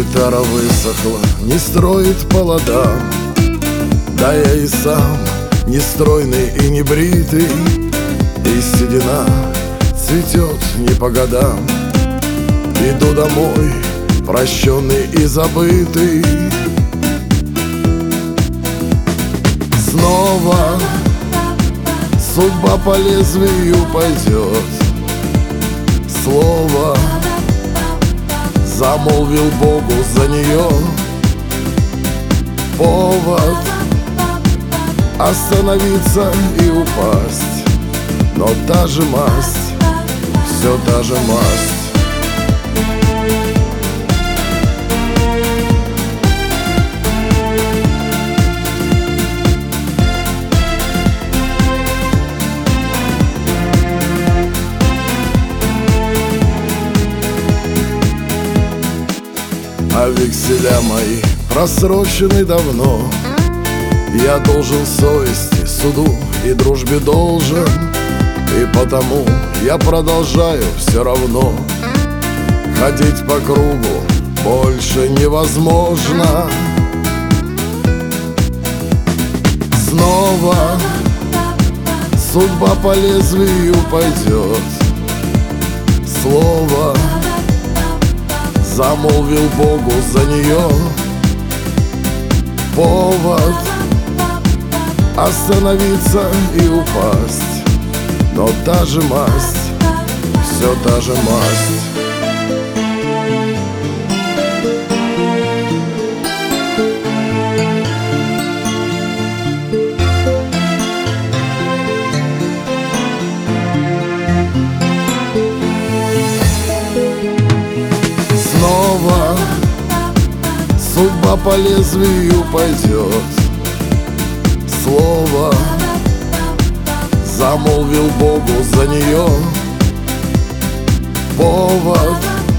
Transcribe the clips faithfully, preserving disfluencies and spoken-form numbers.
Гитара высохла, не строит по ладам. Да я и сам не стройный и не бритый, и седина цветет не по годам. Иду домой, прощенный и забытый. Снова судьба по лезвию пойдет. Слово замолвил Богу за нее. Повод остановиться и упасть, но та же масть, все та же масть. А векселя мои просрочены давно. Я должен совести, суду и дружбе должен, и потому я продолжаю все равно. Ходить по кругу больше невозможно. Снова судьба по лезвию пойдет. Слово замолвил Богу за нее. Повод остановиться и упасть, но та же масть, все та же масть. Снова судьба по лезвию пойдет. Слово замолвил Богу за нее. Повод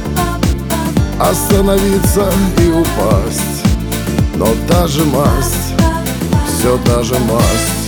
остановиться и упасть, но та же масть, все та же масть.